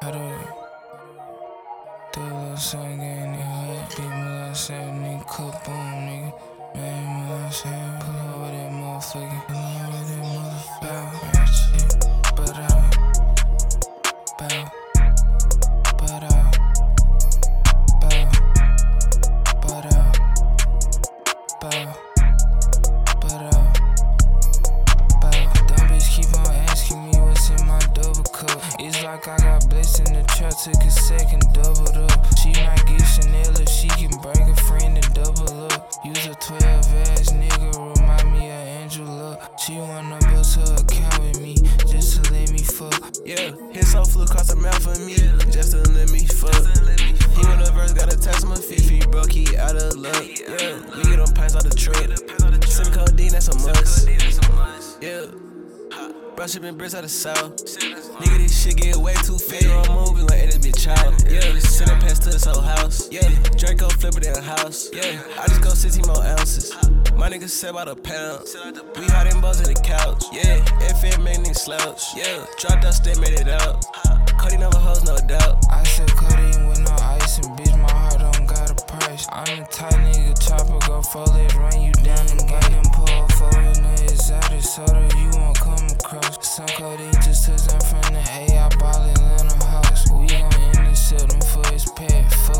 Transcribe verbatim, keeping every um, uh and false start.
Had a little song in the hood. People I said, nigga, cup on, nigga. Man, what I said, pull up with that motherfucker. Pull up with that motherfucker. That shit, but I, bow, but I, bow, but I, bow, but I, bow. Dumb bitch keep on asking me what's in my double cup. It's like I got blessed in the trap, took a second, doubled up. She might get Chanel if she can bring a friend and double up. Use a twelve ass nigga, remind me of Angela. She wanna bust her account with me, just to let me fuck. Yeah, his soul flew across the mouth for me, just to let me fuck. He on the verse, got a tax my feet. If he broke, he out of luck. Yeah, we get on pints out the trade. Sippin' codeine, that's a must. Yeah. Bro, shipping bricks out the south. Nigga, this shit get way too fake. I'm moving like it be child. Yeah, sending past to this whole house. Yeah, Draco flipper in the house. Yeah, I just go sixty more ounces. My niggas sell by the pound. We hot in buzz in the couch. Yeah, F M made niggas slouch. Yeah, dropped out, step made it out. Cutting over hoes, no doubt. I said codeine with no ice and bitch, my heart don't got a price. I'm the tight nigga, chopper go fold it, run you down and get them pull forward. No exotic soda, you won't come across. Some codeine just took them from the A, I ball it in a house. We gon' intercept him for his pet.